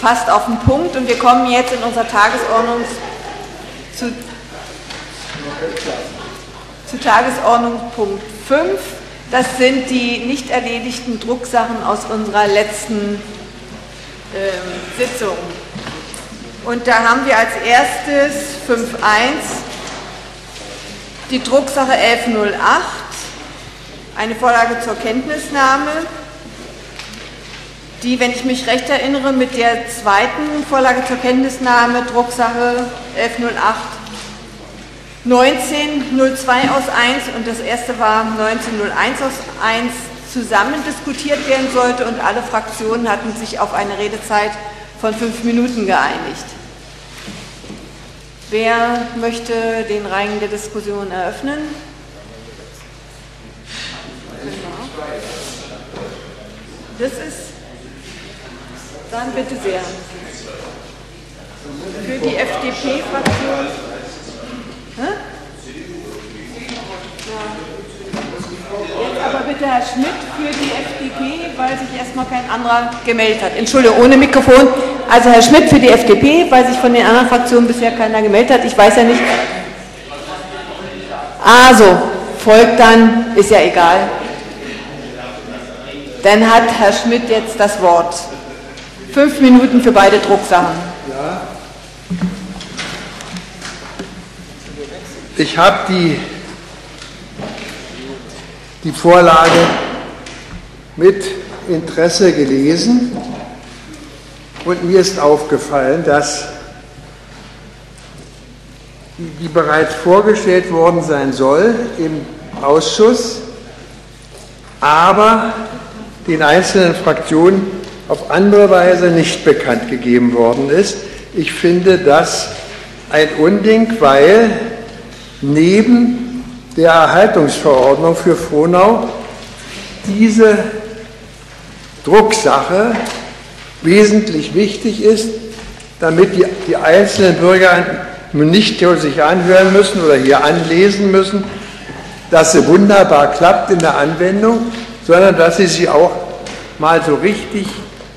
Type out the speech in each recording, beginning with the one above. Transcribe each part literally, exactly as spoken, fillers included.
fast auf den Punkt und wir kommen jetzt in unserer Tagesordnung zu, zu Tagesordnungspunkt fünf. Das sind die nicht erledigten Drucksachen aus unserer letzten äh, Sitzung. Und da haben wir als erstes fünf Punkt eins die Drucksache elf null acht, eine Vorlage zur Kenntnisnahme, die, wenn ich mich recht erinnere, mit der zweiten Vorlage zur Kenntnisnahme, Drucksache elf null acht, neunzehn null zwei aus eins und das erste war neunzehn null eins aus eins zusammen diskutiert werden sollte und alle Fraktionen hatten sich auf eine Redezeit von fünf Minuten geeinigt. Wer möchte den Reigen der Diskussion eröffnen? Das ist, dann bitte sehr. Für die F D P-Fraktion. Hä? Jetzt aber bitte Herr Schmidt für die F D P, weil sich erstmal kein anderer gemeldet hat. Entschuldigung, ohne Mikrofon. Also Herr Schmidt für die F D P, weil sich von den anderen Fraktionen bisher keiner gemeldet hat. Ich weiß ja nicht. Also, folgt dann, ist ja egal. Dann hat Herr Schmidt jetzt das Wort. Fünf Minuten für beide Drucksachen. Ja. Ich habe die, die Vorlage mit Interesse gelesen und mir ist aufgefallen, dass die bereits vorgestellt worden sein soll im Ausschuss, aber den einzelnen Fraktionen auf andere Weise nicht bekannt gegeben worden ist. Ich finde das ein Unding, weil neben der Erhaltungsverordnung für Frohnau diese Drucksache wesentlich wichtig ist, damit die, die einzelnen Bürger nicht sich anhören müssen oder hier anlesen müssen, dass sie wunderbar klappt in der Anwendung, sondern dass sie sie auch mal so richtig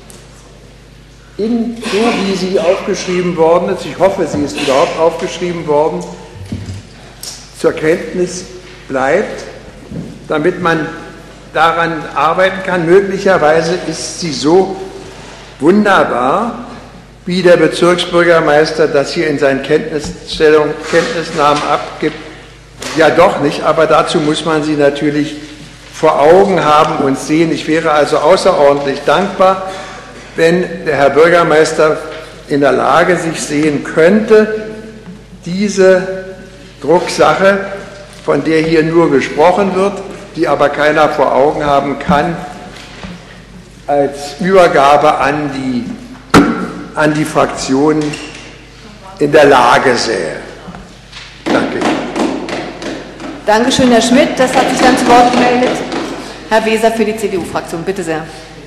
in, so wie sie aufgeschrieben worden ist, ich hoffe, sie ist überhaupt aufgeschrieben worden, zur Kenntnis bleibt, damit man daran arbeiten kann. Möglicherweise ist sie so wunderbar, wie der Bezirksbürgermeister das hier in seinen Kenntnisstellung, Kenntnisnahmen abgibt, ja doch nicht, aber dazu muss man sie natürlich vor Augen haben und sehen. Ich wäre also außerordentlich dankbar, wenn der Herr Bürgermeister in der Lage sich sehen könnte, diese Drucksache, von der hier nur gesprochen wird, die aber keiner vor Augen haben kann, als Übergabe an die, an die Fraktionen in der Lage sähe. Danke. Dankeschön, Herr Schmidt. Das hat sich dann zu Wort gemeldet. Herr Weser für die C D U-Fraktion. Bitte sehr.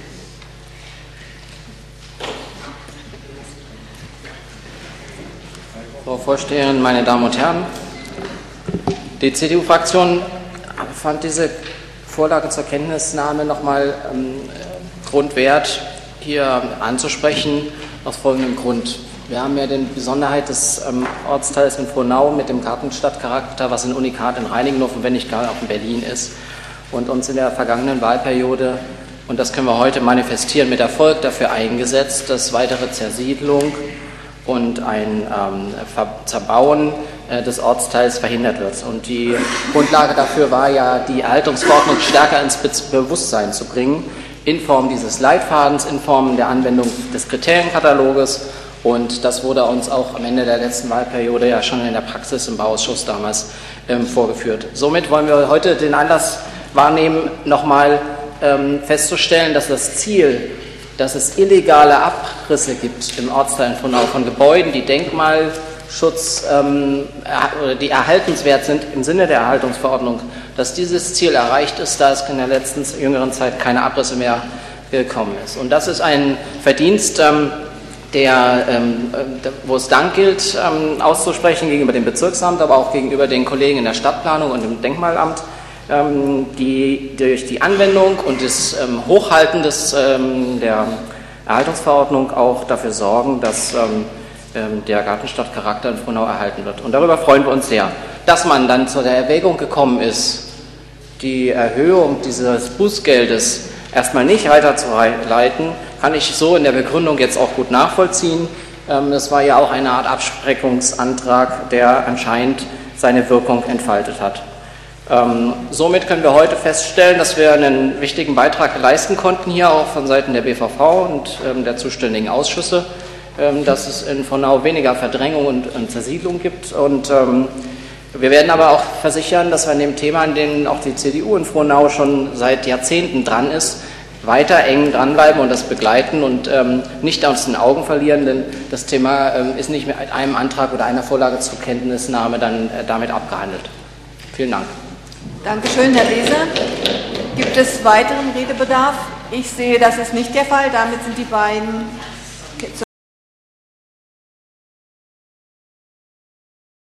Frau Vorsteherin, meine Damen und Herren, die C D U-Fraktion fand diese Vorlage zur Kenntnisnahme nochmal ähm, Grund wert, hier anzusprechen, aus folgendem Grund. Wir haben ja die Besonderheit des ähm, Ortsteils in Frohnau mit dem Gartenstadtcharakter, was ein Unikat in Reinickendorf und wenn nicht gar auch in Berlin ist. Und uns in der vergangenen Wahlperiode, und das können wir heute manifestieren, mit Erfolg dafür eingesetzt, dass weitere Zersiedlung und ein ähm, Zerbauen äh, des Ortsteils verhindert wird. Und die Grundlage dafür war ja, die Erhaltungsverordnung stärker ins Bewusstsein zu bringen, in Form dieses Leitfadens, in Form der Anwendung des Kriterienkataloges. Und das wurde uns auch am Ende der letzten Wahlperiode ja schon in der Praxis im Bauausschuss damals ähm, vorgeführt. Somit wollen wir heute den Anlass wahrnehmen, nochmal ähm, festzustellen, dass das Ziel, dass es illegale Abrisse gibt im Ortsteil von, von Gebäuden, die Denkmalschutz ähm, oder die erhaltenswert sind im Sinne der Erhaltungsverordnung, dass dieses Ziel erreicht ist, da es in der letzten jüngeren Zeit keine Abrisse mehr gekommen ist. Und das ist ein Verdienst, ähm, der, ähm, wo es Dank gilt, ähm, auszusprechen gegenüber dem Bezirksamt, aber auch gegenüber den Kollegen in der Stadtplanung und im Denkmalamt, ähm, die durch die Anwendung und das ähm, Hochhalten des, ähm, der Erhaltungsverordnung auch dafür sorgen, dass ähm, der Gartenstadtcharakter in Frohnau erhalten wird. Und darüber freuen wir uns sehr. Dass man dann zu der Erwägung gekommen ist, die Erhöhung dieses Bußgeldes erstmal nicht weiterzuleiten, kann ich so in der Begründung jetzt auch gut nachvollziehen. Das war ja auch eine Art Abschreckungsantrag, der anscheinend seine Wirkung entfaltet hat. Ähm, somit können wir heute feststellen, dass wir einen wichtigen Beitrag leisten konnten, hier auch von Seiten der B V V und ähm, der zuständigen Ausschüsse, ähm, dass es in Frohnau weniger Verdrängung und, und Zersiedlung gibt. Und ähm, wir werden aber auch versichern, dass wir an dem Thema, an dem auch die C D U in Frohnau schon seit Jahrzehnten dran ist, weiter eng dranbleiben und das begleiten und ähm, nicht aus den Augen verlieren, denn das Thema ähm, ist nicht mit einem Antrag oder einer Vorlage zur Kenntnisnahme dann äh, damit abgehandelt. Vielen Dank. Dankeschön, Herr Leser. Gibt es weiteren Redebedarf? Ich sehe, das ist nicht der Fall. Damit sind die beiden